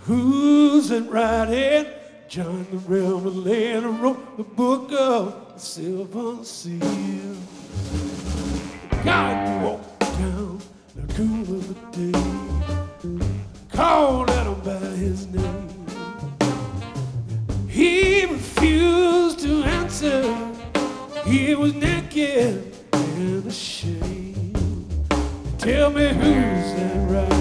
Who's it writing? John the Revelator wrote the book of the Silver Seal. God walked down the cool of the day, called at him by his name. He refused to answer. He was naked and ashamed. Tell me who's that right?